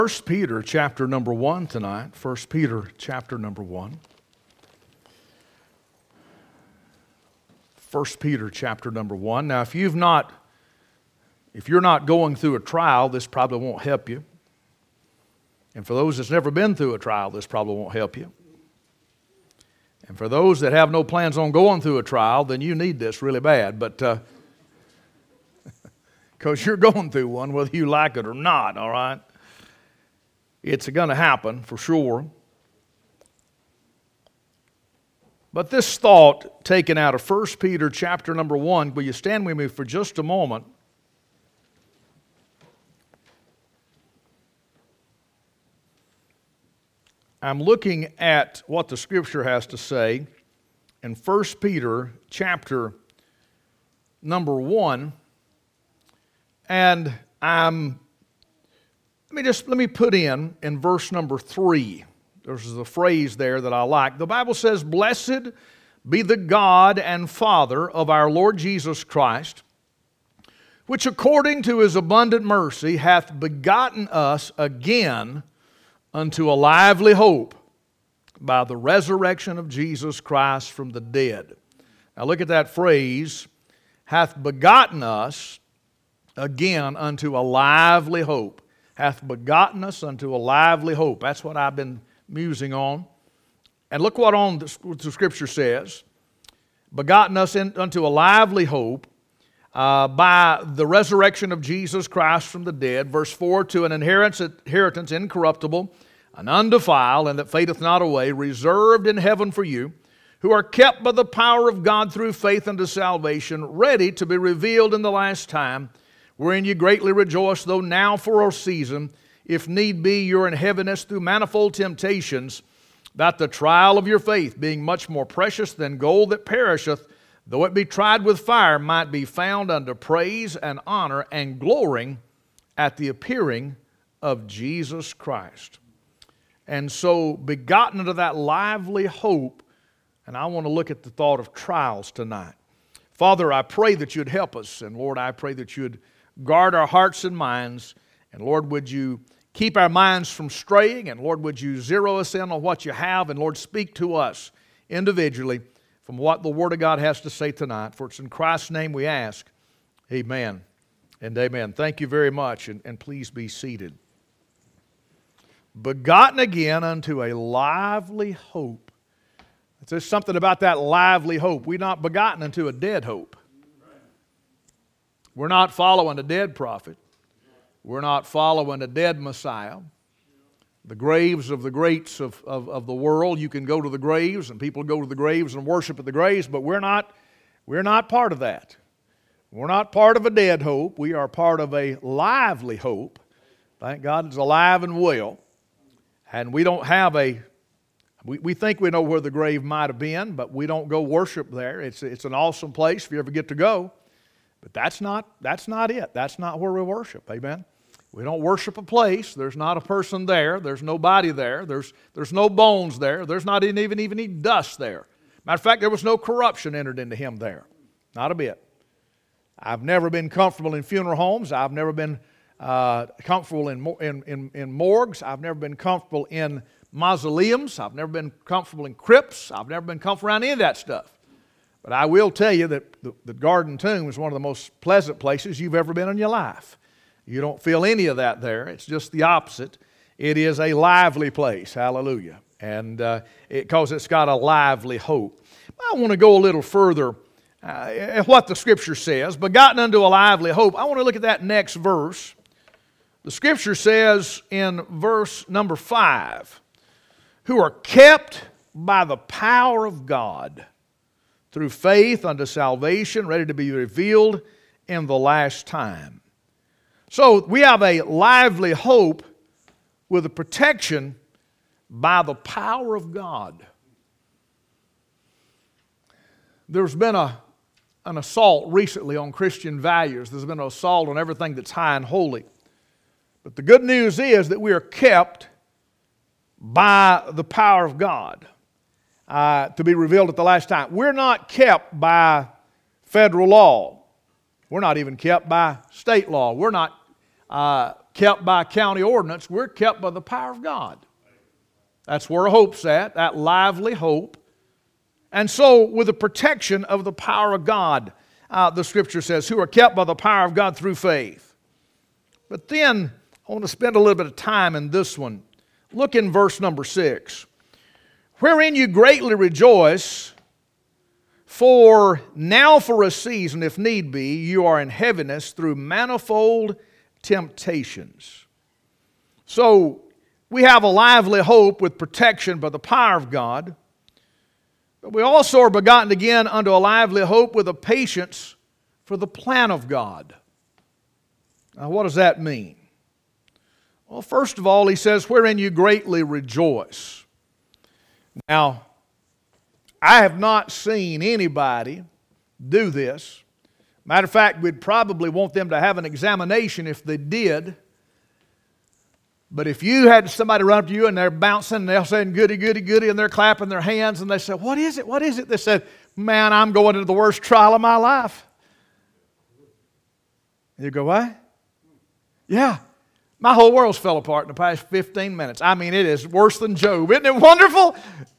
First Peter chapter number 1 tonight. First Peter chapter number 1. First Peter chapter number 1. Now, if you're not going through a trial, this probably won't help you. And for those that's never been through a trial, this probably won't help you. And for those that have no plans on going through a trial, then you need this really bad. But because you're going through one, whether you like it or not, all right? It's going to happen for sure. But this thought taken out of 1 Peter chapter number 1, will you stand with me for just a moment? I'm looking at what the Scripture has to say in 1 Peter chapter number 1, and let me put in verse number 3. There's a phrase there that I like. The Bible says, "Blessed be the God and Father of our Lord Jesus Christ, which according to His abundant mercy hath begotten us again unto a lively hope by the resurrection of Jesus Christ from the dead." Now look at that phrase, hath begotten us again unto a lively hope. Hath begotten us unto a lively hope. That's what I've been musing on. And look what the Scripture says. Begotten us unto a lively hope by the resurrection of Jesus Christ from the dead. Verse 4, to an inheritance incorruptible and undefiled, and that fadeth not away, reserved in heaven for you, who are kept by the power of God through faith unto salvation, ready to be revealed in the last time, wherein you greatly rejoice, though now for a season, if need be, you're in heaviness through manifold temptations, that the trial of your faith, being much more precious than gold that perisheth, though it be tried with fire, might be found unto praise and honor and glorying at the appearing of Jesus Christ. And so, begotten into that lively hope, and I want to look at the thought of trials tonight. Father, I pray that you'd help us, and Lord, I pray that you'd guard our hearts and minds, and Lord, would you keep our minds from straying, and Lord, would you zero us in on what you have, and Lord, speak to us individually from what the Word of God has to say tonight. For it's in Christ's name we ask, amen and amen. Thank you very much, and please be seated. Begotten again unto a lively hope. There's something about that lively hope. We're not begotten unto a dead hope. We're not following a dead prophet. We're not following a dead Messiah. The graves of the greats of the world, you can go to the graves, and people go to the graves and worship at the graves, but we're not part of that. We're not part of a dead hope. We are part of a lively hope. Thank God it's alive and well. And we don't have we think we know where the grave might have been, but we don't go worship there. It's an awesome place if you ever get to go. But that's not it. That's not where we worship. Amen? We don't worship a place. There's not a person there. There's nobody there. There's no bones there. There's not even any dust there. Matter of fact, there was no corruption entered into him there. Not a bit. I've never been comfortable in funeral homes. I've never been comfortable in morgues. I've never been comfortable in mausoleums. I've never been comfortable in crypts. I've never been comfortable around any of that stuff. But I will tell you that the Garden Tomb is one of the most pleasant places you've ever been in your life. You don't feel any of that there. It's just the opposite. It is a lively place. Hallelujah. And because it's got a lively hope. I want to go a little further at what the Scripture says. Begotten unto a lively hope. I want to look at that next verse. The Scripture says in verse number 5, who are kept by the power of God through faith unto salvation, ready to be revealed in the last time. So we have a lively hope with a protection by the power of God. There's been an assault recently on Christian values. There's been an assault on everything that's high and holy. But the good news is that we are kept by the power of God. To be revealed at the last time. We're not kept by federal law. We're not even kept by state law. We're not kept by county ordinance. We're kept by the power of God. That's where hope's at, that lively hope. And so, with the protection of the power of God, the Scripture says, who are kept by the power of God through faith. But then, I want to spend a little bit of time in this one. Look in verse number 6. Wherein you greatly rejoice, for now for a season, if need be, you are in heaviness through manifold temptations. So, we have a lively hope with protection by the power of God. But we also are begotten again unto a lively hope with a patience for the plan of God. Now, what does that mean? Well, first of all, he says, wherein you greatly rejoice. Now, I have not seen anybody do this. Matter of fact, we'd probably want them to have an examination if they did. But if you had somebody run up to you and they're bouncing and they're saying, goody, goody, goody, and they're clapping their hands and they say, what is it? What is it? They said, man, I'm going into the worst trial of my life. And you go, what? Yeah. My whole world's fell apart in the past 15 minutes. I mean, it is worse than Job. Isn't it wonderful?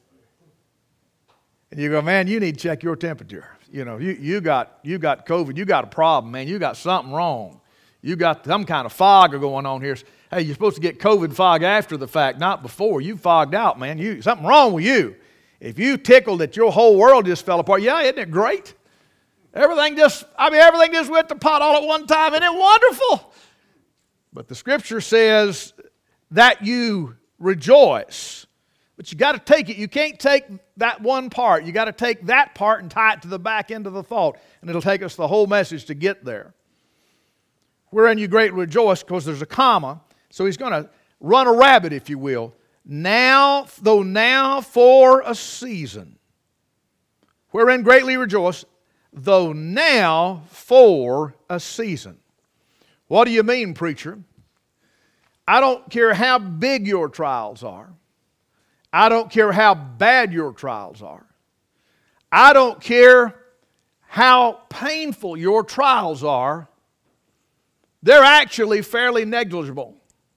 And you go, man, you need to check your temperature. You know, you got COVID. You got a problem, man. You got something wrong. You got some kind of fog going on here. Hey, you're supposed to get COVID fog after the fact, not before. You fogged out, man. Something wrong with you. If you tickled that your whole world just fell apart, yeah, isn't it great? Everything just went to pot all at one time. Isn't it wonderful? But the Scripture says that you rejoice. But you got to take it. You can't take that one part. You got to take that part and tie it to the back end of the thought. And it'll take us the whole message to get there. Wherein you greatly rejoice, because there's a comma. So he's going to run a rabbit, if you will. Now for a season. Wherein greatly rejoice, though now for a season. What do you mean, preacher? I don't care how big your trials are. I don't care how bad your trials are. I don't care how painful your trials are. They're actually fairly negligible.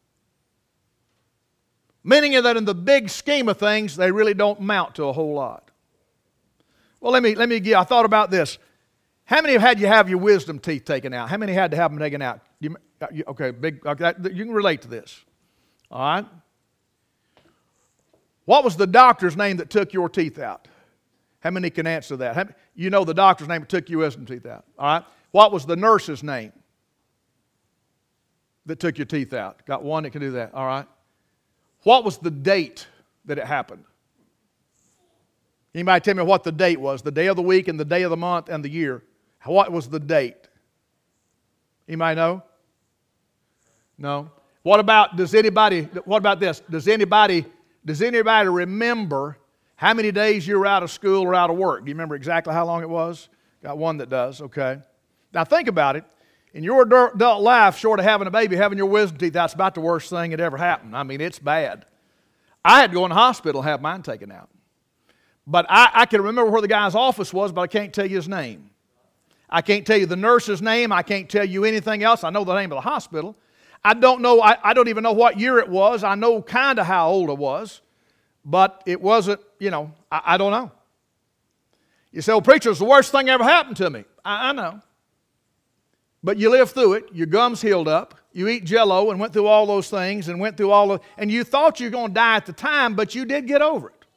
Meaning that in the big scheme of things, they really don't amount to a whole lot. Well, let me give. I thought about this. How many have had you have your wisdom teeth taken out? How many had to have them taken out? Okay, you can relate to this. All right. What was the doctor's name that took your teeth out? How many can answer that? You know the doctor's name that took your wisdom teeth out. All right. What was the nurse's name that took your teeth out? Got one that can do that. All right. What was the date that it happened? Anybody tell me what the date was? The day of the week and the day of the month and the year. What was the date? Anybody know? No. What about this? Does anybody remember how many days you were out of school or out of work? Do you remember exactly how long it was? Got one that does, okay. Now think about it. In your adult life, short of having a baby, having your wisdom teeth, that's about the worst thing that ever happened. I mean, it's bad. I had to go in the hospital and have mine taken out. But I can remember where the guy's office was, but I can't tell you his name. I can't tell you the nurse's name. I can't tell you anything else. I know the name of the hospital. I don't know. I don't even know what year it was. I know kind of how old it was. But it wasn't, I don't know. You say, well, preacher, it's the worst thing ever happened to me. I know. But you lived through it. Your gums healed up. You eat Jell-O and went through all those things and and you thought you were going to die at the time, but you did get over it.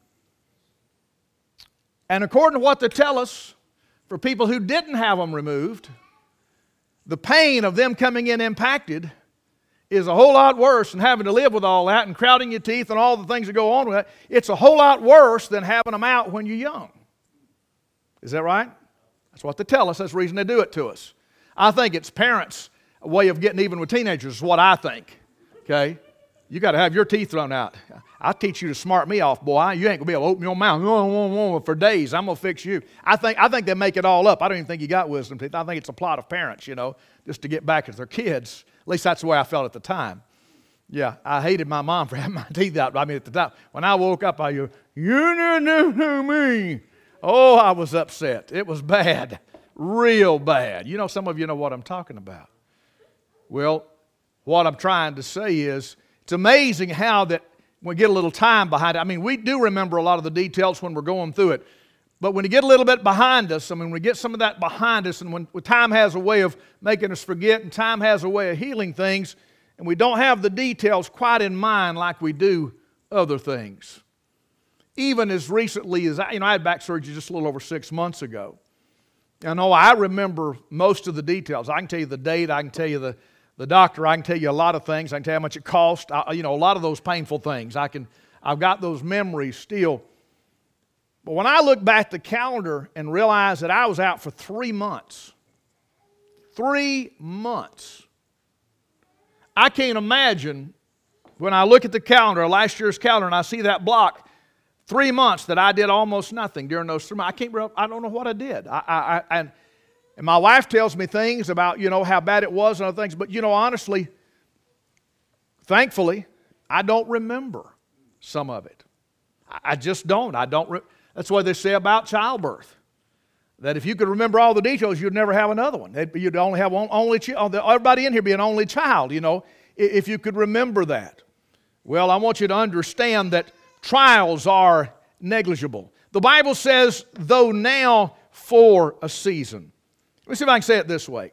And according to what they tell us, for people who didn't have them removed, the pain of them coming in impacted is a whole lot worse than having to live with all that and crowding your teeth and all the things that go on with that. It's a whole lot worse than having them out when you're young. Is that right? That's what they tell us. That's the reason they do it to us. I think it's parents' way of getting even with teenagers is what I think. Okay? You got to have your teeth thrown out. I'll teach you to smart me off, boy. You ain't going to be able to open your mouth for days. I'm going to fix you. I think they make it all up. I don't even think you got wisdom teeth. I think it's a plot of parents, just to get back at their kids. At least that's the way I felt at the time. Yeah, I hated my mom for having my teeth out. I mean, at the time, when I woke up, you didn't know me. Oh, I was upset. It was bad. Real bad. Some of you know what I'm talking about. Well, What I'm trying to say is, it's amazing how that we get a little time behind it. I mean, we do remember a lot of the details when we're going through it. But when you get a little bit behind us, I mean, when we get some of that behind us, and when time has a way of making us forget, and time has a way of healing things, and we don't have the details quite in mind like we do other things. Even as recently as, I had back surgery just a little over 6 months ago. I remember most of the details. I can tell you the date, I can tell you the doctor, I can tell you a lot of things, I can tell you how much it cost, a lot of those painful things. I've got those memories still. But when I look back at the calendar and realize that I was out for 3 months, 3 months, I can't imagine when I look at the calendar, last year's calendar, and I see that block, 3 months that I did almost nothing during those 3 months. I don't know what I did. And my wife tells me things about, how bad it was and other things. But, honestly, thankfully, I don't remember some of it. I just don't. That's what they say about childbirth. That if you could remember all the details, you'd never have another one. You'd only have everybody in here be an only child, if you could remember that. Well, I want you to understand that trials are negligible. The Bible says, though now for a season. Let me see if I can say it this way.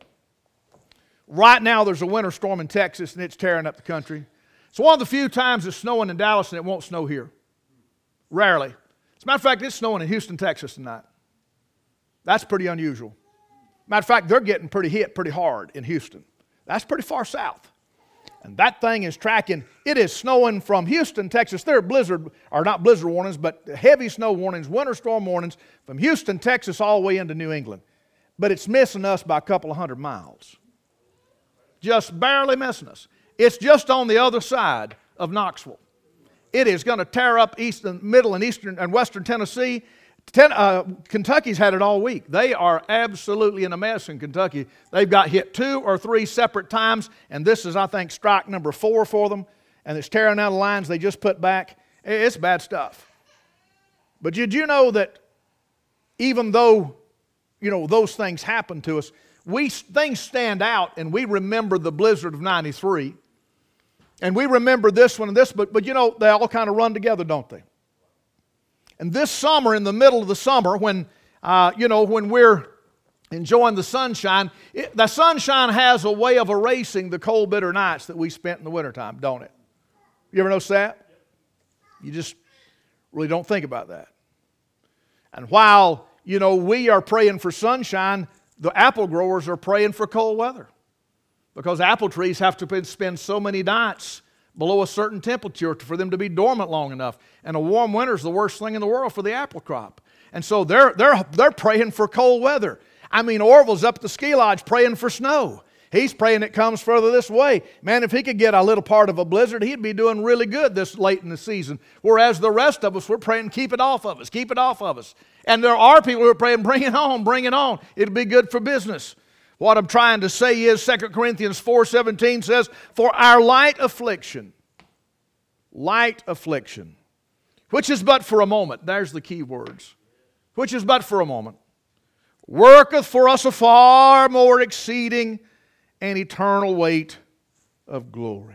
Right now there's a winter storm in Texas and it's tearing up the country. It's one of the few times it's snowing in Dallas and it won't snow here. Rarely. As a matter of fact, it's snowing in Houston, Texas tonight. That's pretty unusual. Matter of fact, they're getting hit pretty hard in Houston. That's pretty far south. And that thing is tracking. It is snowing from Houston, Texas. There are not blizzard warnings, but heavy snow warnings, winter storm warnings from Houston, Texas, all the way into New England. But it's missing us by a couple of 100 miles. Just barely missing us. It's just on the other side of Knoxville. It is going to tear up middle and eastern and western Tennessee. Kentucky's had it all week. They are absolutely in a mess in Kentucky. They've got hit 2 or 3 separate times, and this is, I think, strike number 4 for them. And it's tearing down the lines they just put back. It's bad stuff. But did you know that even though, those things happen to us, things stand out, and we remember the blizzard of 93. And we remember this one and this, but they all kind of run together, don't they? And this summer, in the middle of the summer, when we're enjoying the sunshine, the sunshine has a way of erasing the cold, bitter nights that we spent in the wintertime, don't it? You ever notice that? You just really don't think about that. And while, we are praying for sunshine, the apple growers are praying for cold weather. Because apple trees have to spend so many nights below a certain temperature for them to be dormant long enough. And a warm winter is the worst thing in the world for the apple crop. And so they're praying for cold weather. Orville's up at the ski lodge praying for snow. He's praying it comes further this way. Man, if he could get a little part of a blizzard, he'd be doing really good this late in the season. Whereas the rest of us, we're praying, keep it off of us, keep it off of us. And there are people who are praying, bring it on, bring it on. It'll be good for business. What I'm trying to say is 2 Corinthians 4:17 says, for our light affliction, which is but for a moment. There's the key words. Which is but for a moment. Worketh for us a far more exceeding and eternal weight of glory.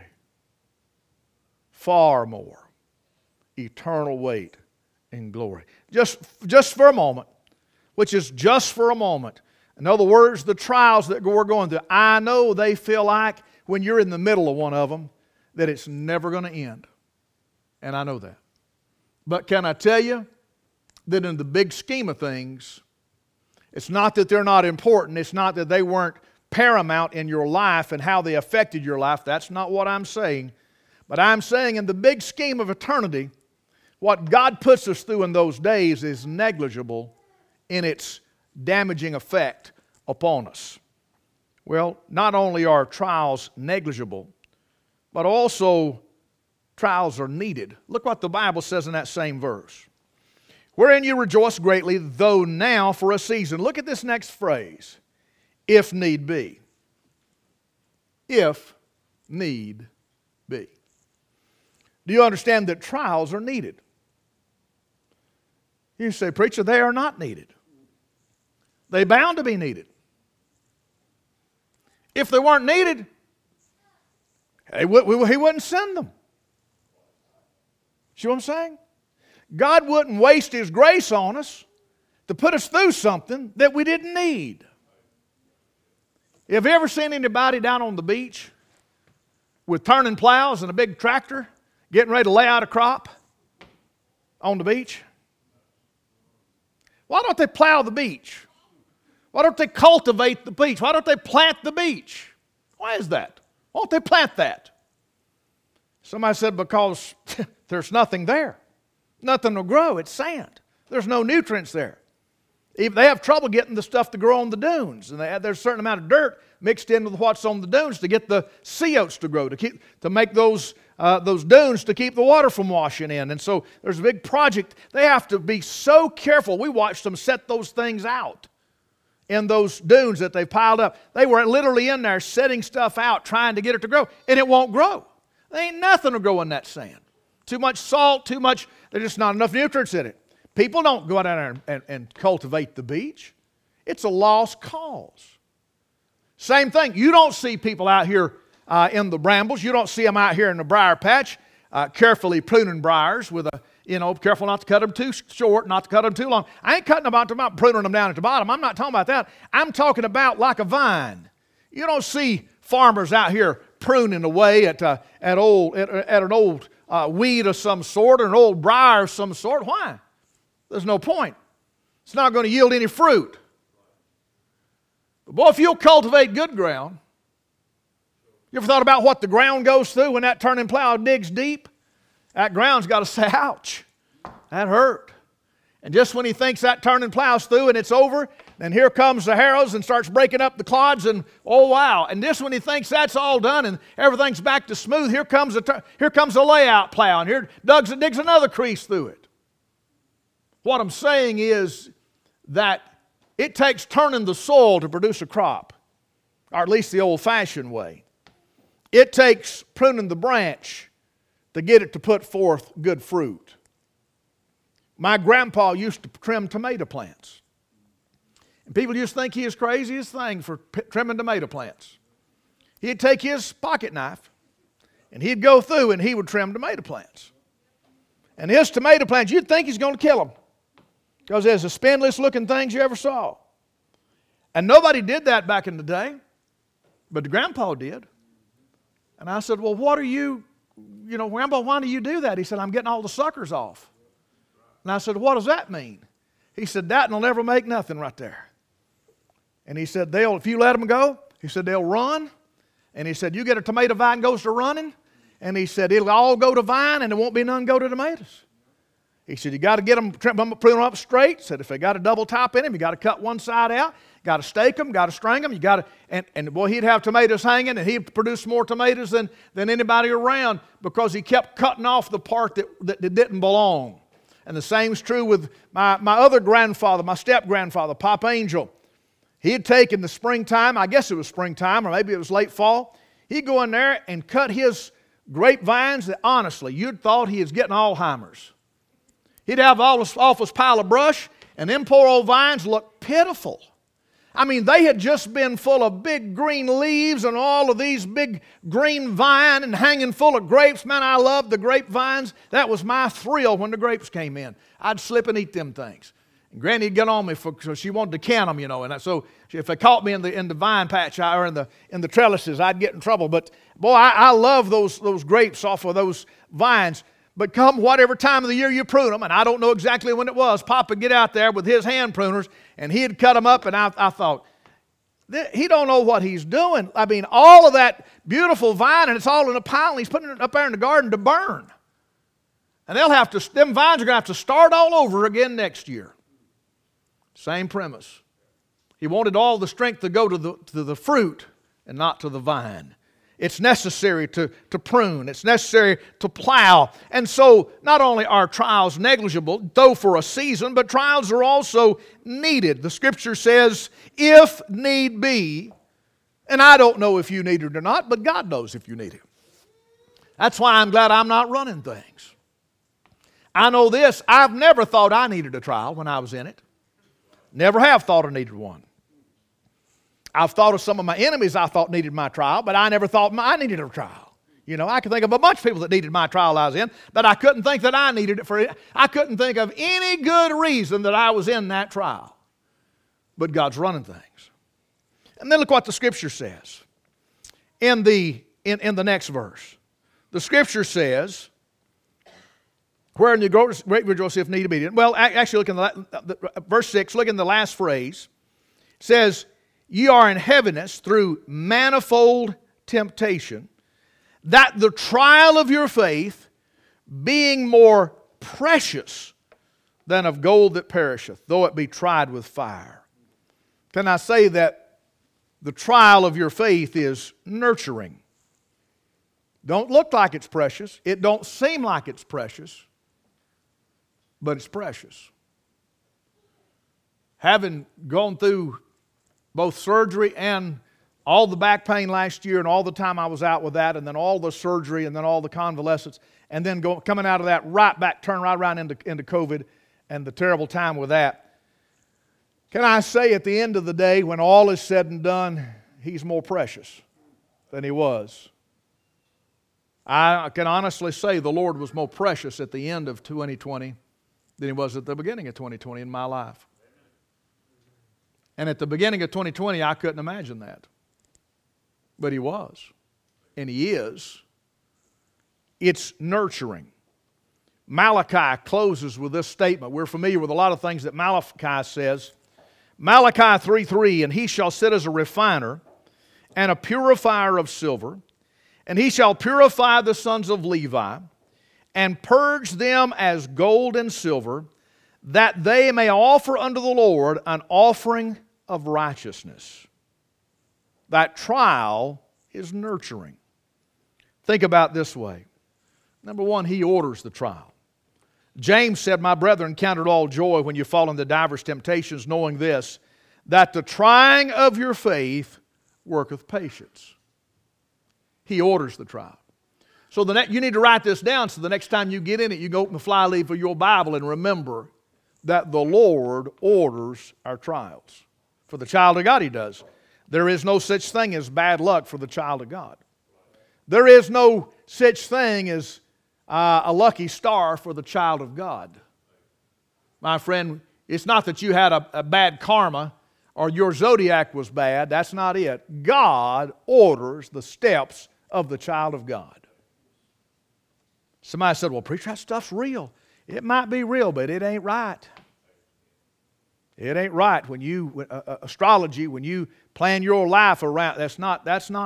Far more eternal weight and glory. Just for a moment. Which is just for a moment. In other words, the trials that we're going through, I know they feel like when you're in the middle of one of them, that it's never going to end. And I know that. But can I tell you that in the big scheme of things, it's not that they're not important. It's not that they weren't paramount in your life and how they affected your life. That's not what I'm saying. But I'm saying in the big scheme of eternity, what God puts us through in those days is negligible in its damaging effect upon us. Well, not only are trials negligible, but also trials are needed. Look what the Bible says in that same verse. Wherein you rejoice greatly, though now for a season. Look at this next phrase. If need be. If need be. Do you understand that trials are needed? You say, preacher, they are not needed. They're bound to be needed. If they weren't needed, He wouldn't send them. See what I'm saying? God wouldn't waste His grace on us to put us through something that we didn't need. Have you ever seen anybody down on the beach with turning plows and a big tractor getting ready to lay out a crop on the beach? Why don't they plow the beach? Why don't they cultivate the beach? Why don't they plant the beach? Why is that? Why don't they plant that? Somebody said because there's nothing there. Nothing will grow. It's sand. There's no nutrients there. They have trouble getting the stuff to grow on the dunes. And there's a certain amount of dirt mixed in with what's on the dunes to get the sea oats to grow, to make those dunes to keep the water from washing in. And so there's a big project. They have to be so careful. We watched them set those things out in those dunes that they piled up. They were literally in there setting stuff out, trying to get it to grow, and it won't grow. There ain't nothing to grow in that sand. Too much salt, there's just not enough nutrients in it. People don't go down there and cultivate the beach. It's a lost cause. Same thing. You don't see people out here in the brambles. You don't see them out here in the briar patch carefully pruning briars with careful not to cut them too short, not to cut them too long. I ain't cutting them out, I'm not pruning them down at the bottom. I'm not talking about that. I'm talking about like a vine. You don't see farmers out here pruning away at an old weed of some sort or an old briar of some sort. Why? There's no point. It's not going to yield any fruit. But boy, if you'll cultivate good ground, you ever thought about what the ground goes through when that turning plow digs deep? That ground's got to say, ouch, that hurt. And just when he thinks that turning plow's through and it's over, then here comes the harrows and starts breaking up the clods and, oh wow. And just when he thinks that's all done and everything's back to smooth, here comes a layout plow and here digs another crease through it. What I'm saying is that it takes turning the soil to produce a crop, or at least the old-fashioned way. It takes pruning the branch to get it to put forth good fruit. My grandpa used to trim tomato plants. And people used to think he was craziest thing for trimming tomato plants. He'd take his pocket knife and he'd go through and he would trim tomato plants. And his tomato plants, you'd think he's going to kill them because they're the spindlest looking things you ever saw. And nobody did that back in the day, but the grandpa did. And I said, well, what are you, Grandpa, why do you do that? He said, I'm getting all the suckers off. And I said, what does that mean? He said, that will never make nothing right there. And he said, if you let them go, he said, they'll run. And he said, you get a tomato vine goes to running. And he said, it'll all go to vine and there won't be none go to tomatoes. He said, you got to get them, prune them up straight. He said, if they got a double top in them, you got to cut one side out. Got to stake them, got to string them. You got to, and boy, he'd have tomatoes hanging, and he'd produce more tomatoes than anybody around because he kept cutting off the part that didn't belong. And the same's true with my other grandfather, my step-grandfather, Pop Angel. He had taken the springtime, I guess it was springtime, or maybe it was late fall. He'd go in there and cut his grapevines that, honestly, you'd thought he was getting Alzheimer's. He'd have off his pile of brush, and them poor old vines looked pitiful. I mean, they had just been full of big green leaves and all of these big green vine and hanging full of grapes. Man, I loved the grapevines. That was my thrill when the grapes came in. I'd slip and eat them things. And Granny'd get on me so she wanted to can them, And so if they caught me in the vine patch or in the trellises, I'd get in trouble. But boy, I love those grapes off of those vines. But come whatever time of the year you prune them, and I don't know exactly when it was, Pop would get out there with his hand pruners, and he'd cut them up, and I thought, he don't know what he's doing. I mean, all of that beautiful vine, and it's all in a pile, and he's putting it up there in the garden to burn. And them vines are going to have to start all over again next year. Same premise. He wanted all the strength to go to the fruit and not to the vine. It's necessary to prune. It's necessary to plow. And so not only are trials negligible, though for a season, but trials are also needed. The Scripture says, if need be, and I don't know if you need it or not, but God knows if you need it. That's why I'm glad I'm not running things. I know this, I've never thought I needed a trial when I was in it. Never have thought I needed one. I've thought of some of my enemies I thought needed my trial, but I never thought I needed a trial. You know, I could think of a bunch of people that needed my trial I was in, but I couldn't think that I needed it I couldn't think of any good reason that I was in that trial. But God's running things. And then look what the Scripture says in the next verse. The Scripture says, wherein you great rejoice if need be. Well, actually, look in verse 6, look in the last phrase. It says, ye are in heaviness through manifold temptation, that the trial of your faith, being more precious than of gold that perisheth, though it be tried with fire. Can I say that the trial of your faith is nurturing? Don't look like it's precious. It don't seem like it's precious, but it's precious. Having gone through both surgery and all the back pain last year and all the time I was out with that, and then all the surgery and then all the convalescence, and then coming out of that right back, turn right around into COVID and the terrible time with that. Can I say at the end of the day, when all is said and done, He's more precious than He was. I can honestly say the Lord was more precious at the end of 2020 than He was at the beginning of 2020 in my life. And at the beginning of 2020, I couldn't imagine that. But He was. And He is. It's nurturing. Malachi closes with this statement. We're familiar with a lot of things that Malachi says. Malachi 3:3, and He shall sit as a refiner and a purifier of silver, and He shall purify the sons of Levi, and purge them as gold and silver, that they may offer unto the Lord an offering of righteousness. That trial is nurturing. Think about it this way. Number one, He orders the trial. James said, my brethren, count it all joy when you fall into divers temptations, knowing this, that the trying of your faith worketh patience. He orders the trial. So you need to write this down so the next time you get in it, you can open the fly leaf of your Bible and remember that the Lord orders our trials. For the child of God, He does. There is no such thing as bad luck for the child of God. There is no such thing as a lucky star for the child of God. My friend, it's not that you had a bad karma or your zodiac was bad. That's not it. God orders the steps of the child of God. Somebody said, well, preacher, that stuff's real. It might be real, but it ain't right. It ain't right when you, astrology, when you plan your life around, that's not,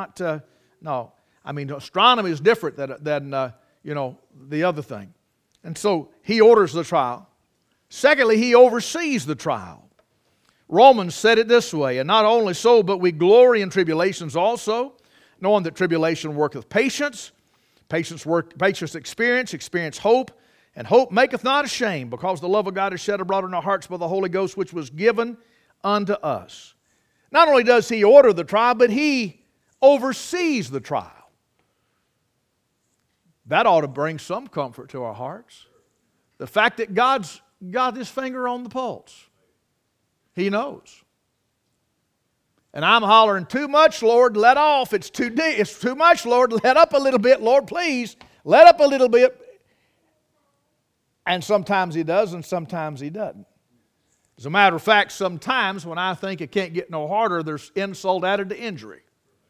no. I mean, astronomy is different than the other thing. And so He orders the trial. Secondly, He oversees the trial. Romans said it this way, and not only so, but we glory in tribulations also, knowing that tribulation worketh patience, patience experience hope, and hope maketh not ashamed, because the love of God is shed abroad in our hearts by the Holy Ghost, which was given unto us. Not only does He order the trial, but He oversees the trial. That ought to bring some comfort to our hearts. The fact that God's got His finger on the pulse. He knows. And I'm hollering, too much, Lord, let off. It's too deep. It's too much, Lord, let up a little bit, Lord, please. Let up a little bit. And sometimes He does, and sometimes He doesn't. As a matter of fact, sometimes when I think it can't get no harder, there's insult added to injury.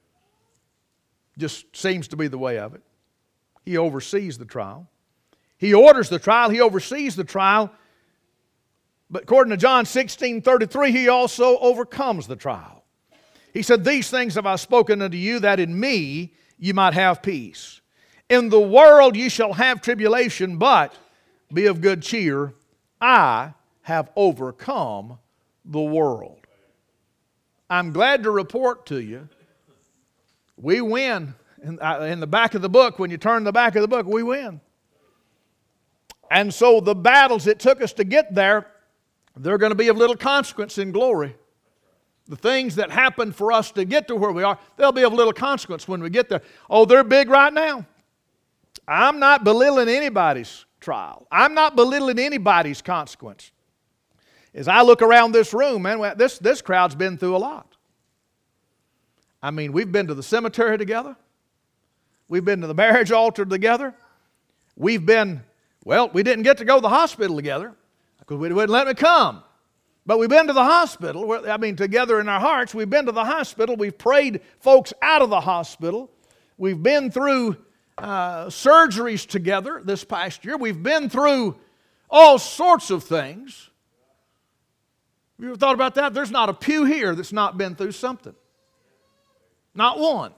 Just seems to be the way of it. He oversees the trial. He orders the trial. He oversees the trial. But according to John 16:33, He also overcomes the trial. He said, these things have I spoken unto you, that in Me ye might have peace. In the world ye shall have tribulation, but be of good cheer. I have overcome the world. I'm glad to report to you, we win. In the back of the book, when you turn the back of the book, we win. And so the battles it took us to get there, they're going to be of little consequence in glory. The things that happened for us to get to where we are, they'll be of little consequence when we get there. Oh, they're big right now. I'm not belittling anybody's trial. I'm not belittling anybody's consequence. As I look around this room, man, this crowd's been through a lot. I mean, we've been to the cemetery together. We've been to the marriage altar together. We've been, well, we didn't get to go to the hospital together because we wouldn't let me come. But we've been to the hospital. I mean, together in our hearts, we've been to the hospital. We've prayed folks out of the hospital. We've been through surgeries together this past year. We've been through all sorts of things. Have you ever thought about that? There's not a pew here that's not been through something. Not one.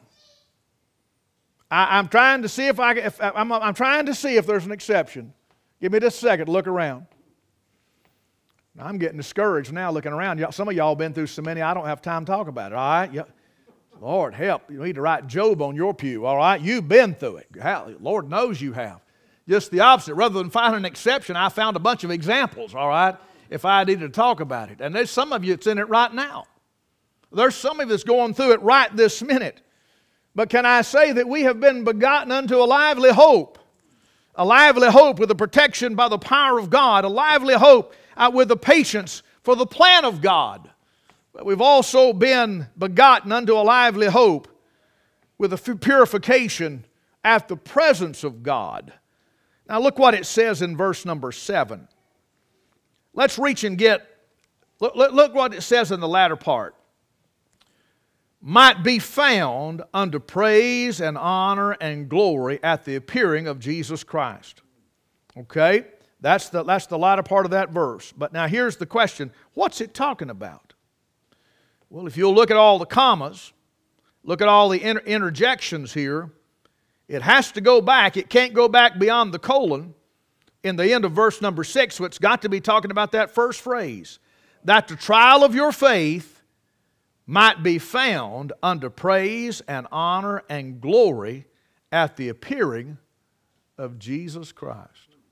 I'm trying to see I'm trying to see if there's an exception. Give me just a second to look around. Now, I'm getting discouraged now looking around. Some of y'all have been through so many, I don't have time to talk about it, all right? Yeah. Lord, help. You need to write Job on your pew, all right? You've been through it. Lord knows you have. Just the opposite. Rather than find an exception, I found a bunch of examples, all right, if I needed to talk about it. And there's some of you that's in it right now. There's some of you that's going through it right this minute. But can I say that we have been begotten unto a lively hope with the protection by the power of God, a lively hope with the patience for the plan of God. But we've also been begotten unto a lively hope with the purification at the presence of God. Now look what it says in verse number 7. Let's reach and get, look what it says in the latter part. Might be found unto praise and honor and glory at the appearing of Jesus Christ. Okay? That's the latter part of that verse. But now here's the question. What's it talking about? Well, if you'll look at all the commas, look at all the interjections here, it has to go back. It can't go back beyond the colon in the end of verse number 6. So it's got to be talking about that first phrase. That the trial of your faith might be found unto praise and honor and glory at the appearing of Jesus Christ.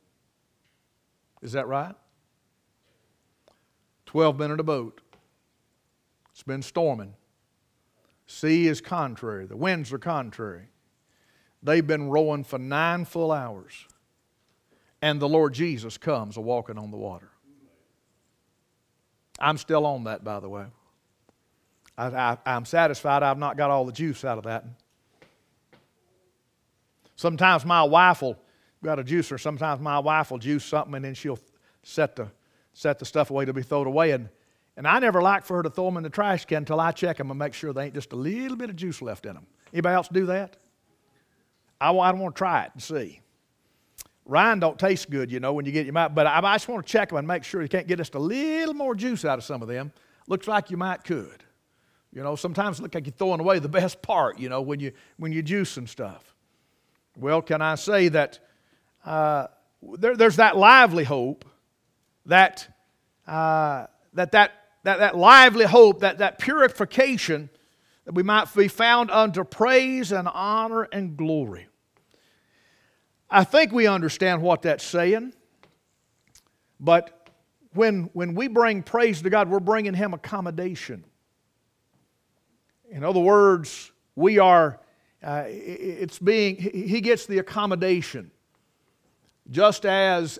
Is that right? 12 men in a boat. It's been storming. Sea is contrary. The winds are contrary. They've been rowing for 9 full hours. And the Lord Jesus comes a-walking on the water. I'm still on that, by the way. I'm satisfied I've not got all the juice out of that. Sometimes my wife will, got a juicer, sometimes my wife will juice something and then she'll set the stuff away to be thrown away. And I never like for her to throw them in the trash can until I check them and make sure there ain't just a little bit of juice left in them. Anybody else do that? I want to try it and see. Rind don't taste good, you know, when you get your mouth, but I just want to check them and make sure you can't get just a little more juice out of some of them. Looks like you might could. You know, sometimes it looks like you're throwing away the best part, you know, when you juice and stuff. Well, can I say that there's that lively hope, that lively hope, that purification, that we might be found unto praise and honor and glory. I think we understand what that's saying, but when we bring praise to God, we're bringing Him accommodation. In other words, we are, He gets the accommodation. Just as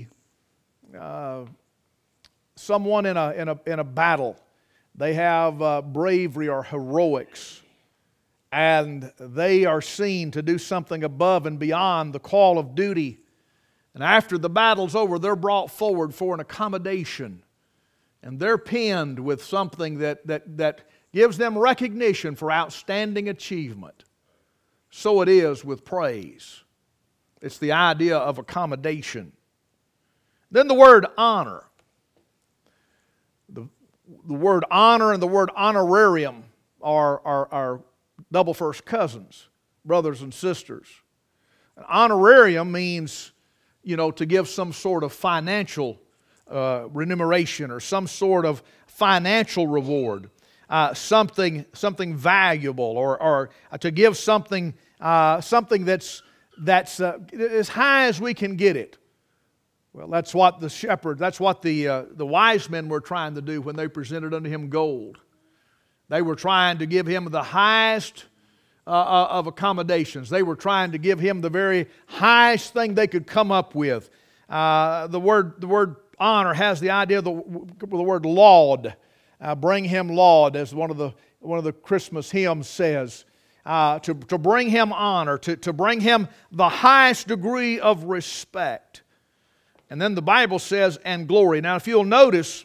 someone in a battle, they have bravery or heroics, and they are seen to do something above and beyond the call of duty. And after the battle's over, they're brought forward for an accommodation, and they're pinned with something that gives them recognition for outstanding achievement. So it is with praise. It's the idea of accommodation. Then the word honor. The word honor and the word honorarium are double first cousins, brothers and sisters. An honorarium means, you know, to give some sort of financial remuneration or some sort of financial reward. Something valuable, or to give something that's as high as we can get it. Well, that's what the wise men were trying to do when they presented unto Him gold. They were trying to give Him the highest of accommodations. They were trying to give Him the very highest thing they could come up with. The word honor has the idea of the word laud. Bring Him laud, as one of the Christmas hymns says. to bring Him honor, to bring Him the highest degree of respect. And then the Bible says, and glory. Now, if you'll notice,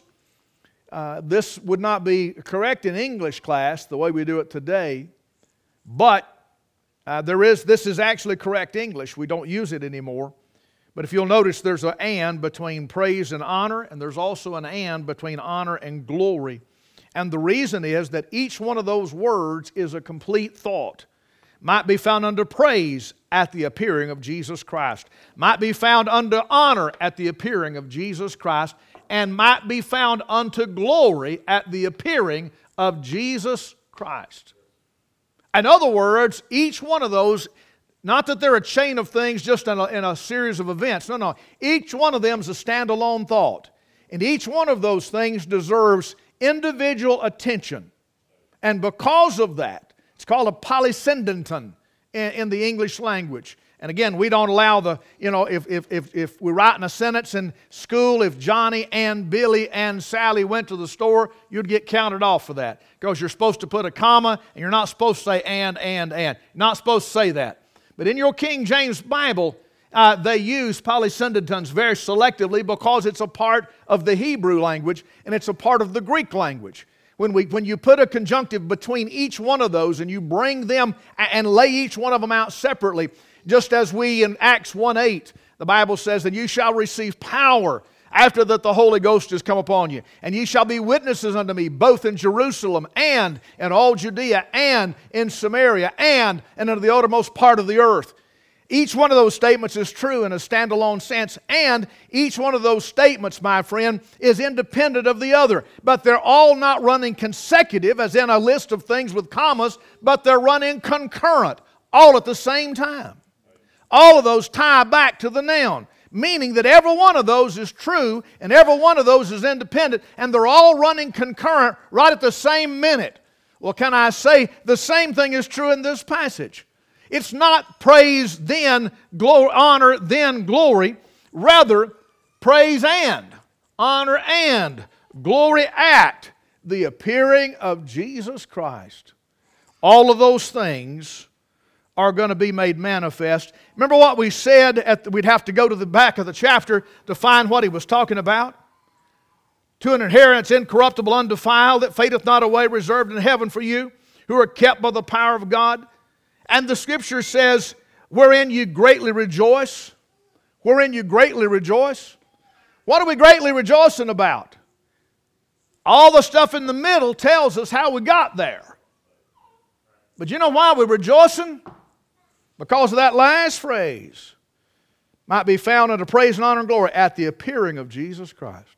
this would not be correct in English class the way we do it today, but this is actually correct English. We don't use it anymore. But if you'll notice, there's an and between praise and honor, and there's also an and between honor and glory. And the reason is that each one of those words is a complete thought. Might be found under praise at the appearing of Jesus Christ. Might be found under honor at the appearing of Jesus Christ. And might be found unto glory at the appearing of Jesus Christ. In other words, each one of those, not that they're a chain of things just in a series of events. No. Each one of them is a standalone thought. And each one of those things deserves individual attention. And because of that, it's called a polysydenton in the English language. And again, we don't allow if we're writing a sentence in school, if Johnny and Billy and Sally went to the store, you'd get counted off for that. Because you're supposed to put a comma, and you're not supposed to say and. You're not supposed to say that. But in your King James Bible, they use polysyndeton's very selectively because it's a part of the Hebrew language and it's a part of the Greek language. When you put a conjunctive between each one of those and you bring them and lay each one of them out separately, just as we in Acts 1:8, the Bible says that you shall receive power after that the Holy Ghost has come upon you. And ye shall be witnesses unto me, both in Jerusalem and in all Judea and in Samaria and unto the uttermost part of the earth. Each one of those statements is true in a standalone sense, and each one of those statements, my friend, is independent of the other. But they're all not running consecutive, as in a list of things with commas, but they're running concurrent, all at the same time. All of those tie back to the noun, meaning that every one of those is true and every one of those is independent, and they're all running concurrent right at the same minute. Well, can I say the same thing is true in this passage? It's not praise then glory, honor then glory. Rather, praise and honor and glory at the appearing of Jesus Christ. All of those things are going to be made manifest. Remember what we said, we'd have to go to the back of the chapter to find what he was talking about? To an inheritance incorruptible, undefiled, that fadeth not away, reserved in heaven for you, who are kept by the power of God. And the Scripture says, wherein you greatly rejoice. Wherein you greatly rejoice. What are we greatly rejoicing about? All the stuff in the middle tells us how we got there. But you know why we're rejoicing? Because of that last phrase. Might be found unto praise and honor and glory at the appearing of Jesus Christ.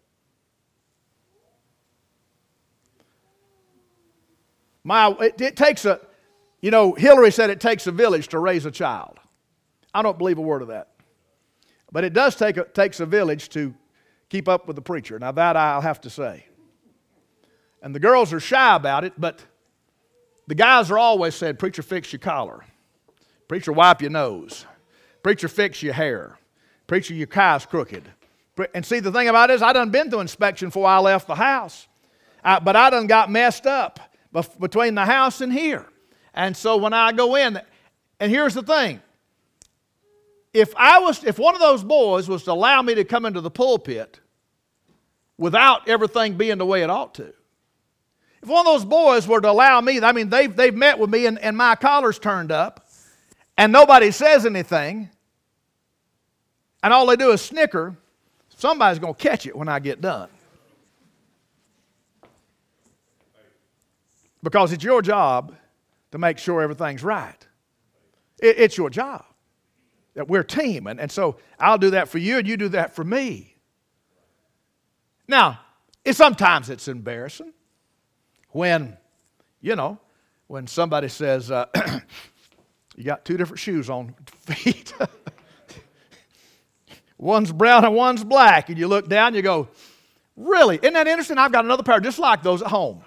It takes a... You know, Hillary said it takes a village to raise a child. I don't believe a word of that. But it does takes a village to keep up with the preacher. Now that I'll have to say. And the girls are shy about it, but the guys are always said, preacher, fix your collar. Preacher, wipe your nose. Preacher, fix your hair. Preacher, your tie's crooked. And see, the thing about it is, I done been to inspection before I left the house. But I done got messed up between the house and here. And so when I go in, and here's the thing. If one of those boys was to allow me to come into the pulpit without everything being the way it ought to, if one of those boys were to allow me, I mean, they've met with me and my collar's turned up, and nobody says anything, and all they do is snicker, somebody's going to catch it when I get done. Because it's your job to make sure everything's right. It's your job. We're a team, and so I'll do that for you, and you do that for me. Now, sometimes it's embarrassing when somebody says, you got two different shoes on feet. One's brown and one's black, and you look down and you go, really? Isn't that interesting? I've got another pair just like those at home.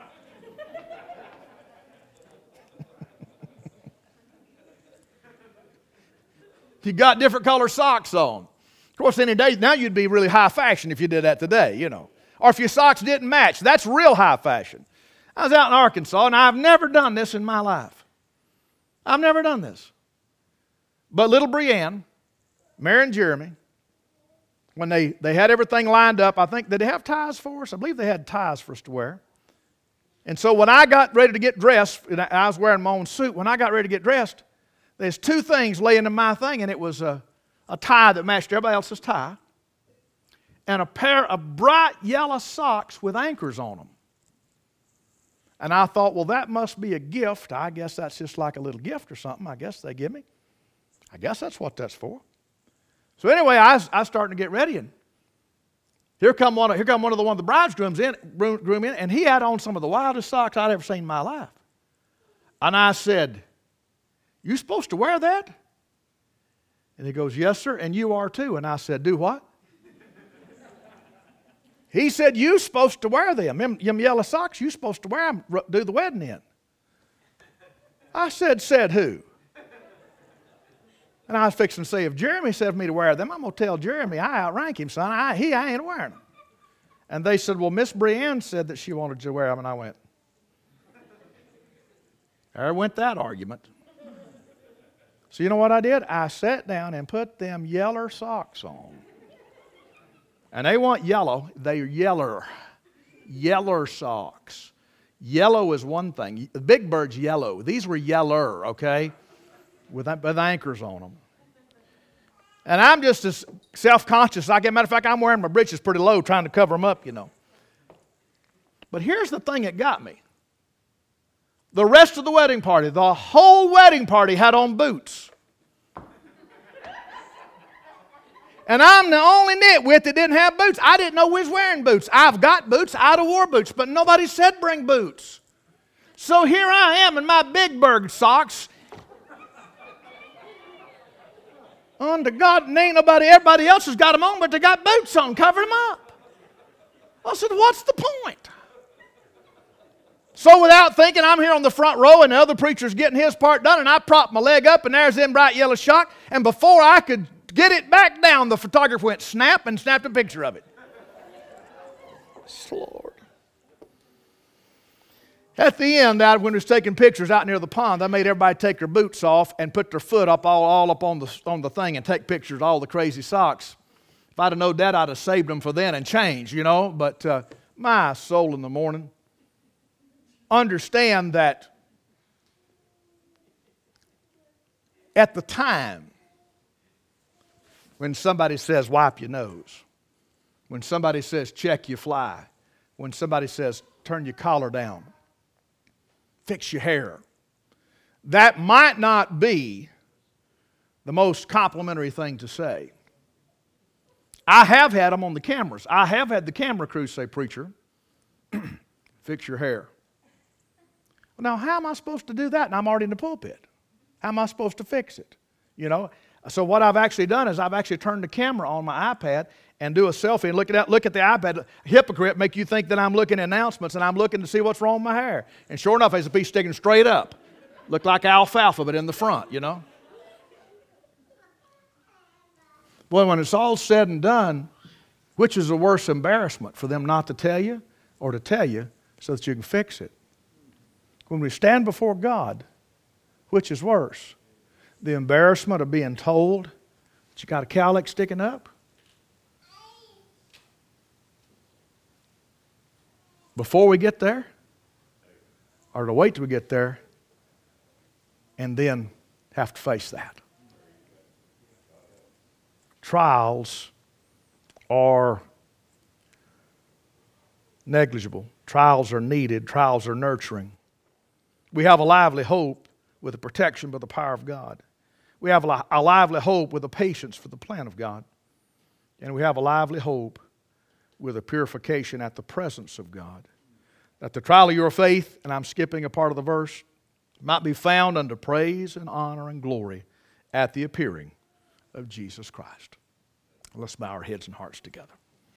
You got different color socks on. Of course, any day now you'd be really high fashion if you did that today, Or if your socks didn't match, that's real high fashion. I was out in Arkansas, and I've never done this in my life. I've never done this. But little Brianne, Mary and Jeremy, when they had everything lined up, I think, did they have ties for us? I believe they had ties for us to wear. And so when I got ready to get dressed, and I was wearing my own suit, when I got ready to get dressed, there's two things laying in my thing, and it was a tie that matched everybody else's tie, and a pair of bright yellow socks with anchors on them. And I thought, well, that must be a gift. I guess that's just like a little gift or something, I guess they give me. I guess that's what that's for. So anyway, I was starting to get ready, and here come one of the bridegrooms groom in, and he had on some of the wildest socks I'd ever seen in my life. And I said, "You supposed to wear that?" And he goes, "Yes, sir, and you are too." And I said, "Do what?" He said, "You supposed to wear them. Them yellow socks, you supposed to wear them, do the wedding in." I said who? And I was fixing to say, if Jeremy said for me to wear them, I'm going to tell Jeremy I outrank him, son. I ain't wearing them. And they said, well, Miss Brianne said that she wanted to wear them. And I went, there went that argument. So you know what I did? I sat down and put them yeller socks on. And they weren't yellow. They're yeller. Yeller socks. Yellow is one thing. The big bird's yellow. These were yeller, okay, with anchors on them. And I'm just as self-conscious as I get. Matter of fact, I'm wearing my breeches pretty low trying to cover them up, you know. But here's the thing that got me. The rest of the wedding party, the whole wedding party had on boots. And I'm the only nitwit that didn't have boots. I didn't know we was wearing boots. I've got boots. I'd have wore boots, but nobody said bring boots. So here I am in my big bird socks. Unto God, and ain't everybody else has got them on, but they got boots on, covering them up. I said, what's the point? So without thinking, I'm here on the front row, and the other preacher's getting his part done, and I prop my leg up, and there's them bright yellow socks, and before I could get it back down, the photographer went snap and snapped a picture of it. Lord. At the end, when we was taking pictures out near the pond, I made everybody take their boots off and put their foot up all up on the thing and take pictures of all the crazy socks. If I'd have known that, I'd have saved them for then and changed, you know. But my soul in the morning, understand that at the time when somebody says wipe your nose, when somebody says check your fly, when somebody says turn your collar down, fix your hair, that might not be the most complimentary thing to say. I have had them on the cameras. I have had the camera crew say, preacher, fix your hair. Well, now, how am I supposed to do that? And I'm already in the pulpit. How am I supposed to fix it? You know? So what I've actually done is I've actually turned the camera on my iPad and do a selfie and look at the iPad. Hypocrite, make you think that I'm looking at announcements and I'm looking to see what's wrong with my hair. And sure enough, there's a piece sticking straight up. Looked like alfalfa, but in the front, you know. Boy, when it's all said and done, which is a worse embarrassment, for them not to tell you or to tell you so that you can fix it? When we stand before God, which is worse? The embarrassment of being told that you got a cowlick sticking up? Before we get there? Or to wait till we get there and then have to face that? Trials are negligible. Trials are needed. Trials are nurturing. We have a lively hope with the protection by the power of God. We have a lively hope with a patience for the plan of God. And we have a lively hope with a purification at the presence of God. That the trial of your faith, and I'm skipping a part of the verse, might be found unto praise and honor and glory at the appearing of Jesus Christ. Let's bow our heads and hearts together.